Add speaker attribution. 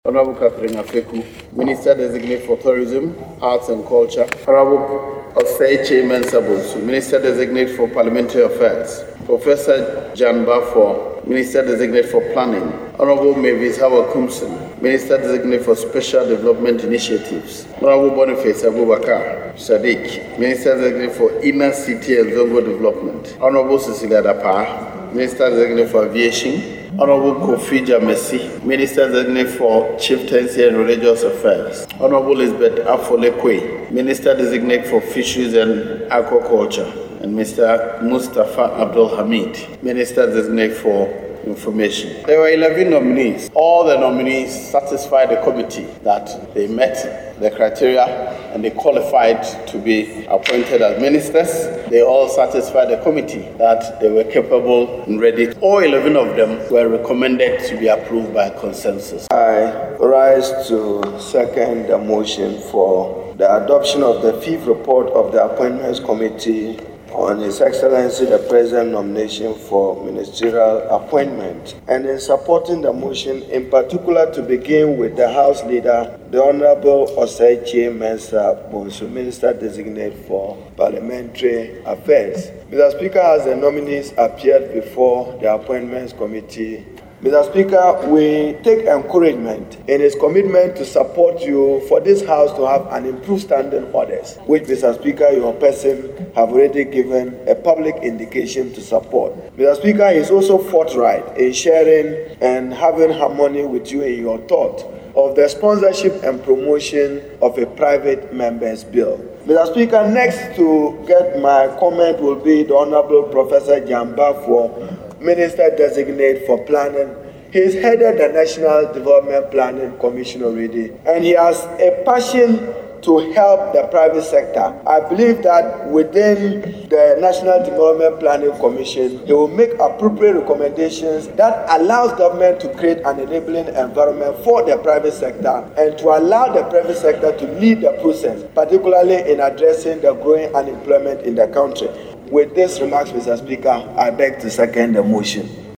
Speaker 1: Honorable Catherine Afeku, Minister Designate for Tourism, Arts and Culture. Honorable Osei Mensah-Bonsu, Minister Designate for Parliamentary Affairs. Professor Jan Baffour, Minister Designate for Planning. Honorable Mavis Hawa-Kumson, Minister Designate for Special Development Initiatives. Honorable Boniface Abubakar Sadiq, Minister Designate for Inner City and Zongo Development. Honorable Cecilia Dapa, Minister Designate for Aviation. Honorable Kofi Jamesi, Minister Designate for Chieftaincy and Religious Affairs. Honorable Elizabeth Afolekwe, Minister Designate for Fisheries and Aquaculture. And Mr. Mustafa Abdul Hamid, Minister Designate for Information. There were 11 nominees. All the nominees satisfied the committee that they met the criteria and they qualified to be appointed as ministers. They all satisfied the committee that they were capable and ready. All 11 of them were recommended to be approved by consensus.
Speaker 2: I rise to second the motion for the adoption of the fifth report of the Appointments Committee on His Excellency the President nomination for ministerial appointment, and in supporting the motion, in particular to begin with the House Leader, the Honorable Osei Mensah-Bonsu, Minister Designate for Parliamentary Affairs. Mr. Speaker, as the nominees appeared before the Appointments Committee, Mr. Speaker, we take encouragement in his commitment to support you for this House to have an improved standing orders, which, Mr. Speaker, your person have already given a public indication to support. Mr. Speaker, he is also forthright in sharing and having harmony with you in your thought of the sponsorship and promotion of a private member's bill. Mr. Speaker, next to get my comment will be the Honorable Professor Jan Baffour, Minister Designate for Planning. He's headed the National Development Planning Commission already, and he has a passion to help the private sector. I believe that within the National Development Planning Commission, he will make appropriate recommendations that allows government to create an enabling environment for the private sector and to allow the private sector to lead the process, particularly in addressing the growing unemployment in the country. With these remarks, Mr. Speaker, I beg to second the motion.